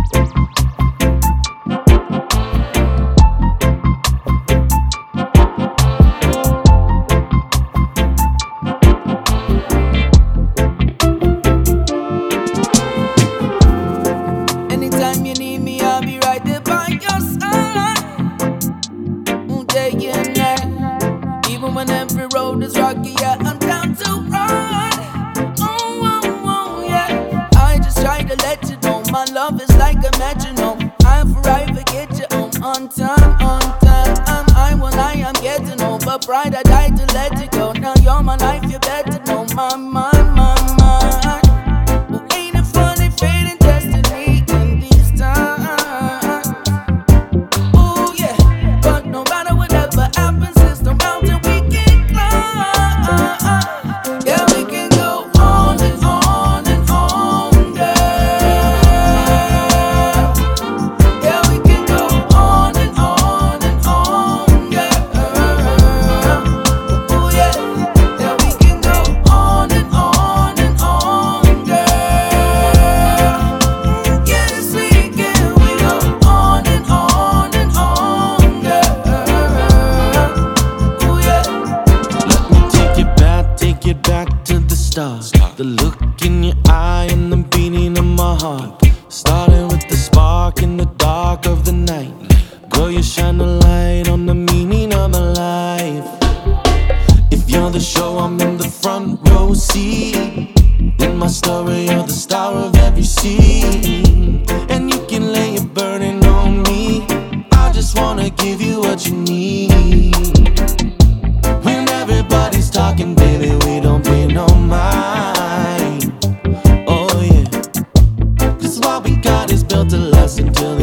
Anytime you need me, I'll be right there by your side. Day and night. Even when every road is rocky, yeah, I'm down to ride. Oh, oh, oh, yeah. I just try to let you know my love is like a metronome. I'll forever get you on time, on time. I'm when I am getting over pride. I died to let you go. Now you're my life, you better know my mind, my mind. Well, ain't it funny, fading destiny in these times? Oh yeah, but no matter whatever happens, there's no mountain we can climb. Yeah, we can go on and on and on, girl. Yeah, we can go on and on and on, girl. Oh yeah, yeah, we can go on and on and on, girl. Yes, we can. We go on and on and on, girl. Oh yeah. Let me take it back to the start. The look in your eye and the beating of my heart. Starting with the spark in the dark of the night. Girl, you shine a light on the meaning of my life. If you're the show, I'm in the front row seat. In my story, you're the star of every scene. And you can lay your burden on me. I just wanna give you what you need. When everybody's talking, baby, we don't pay no mind. Oh yeah, 'cause what we got is built to last until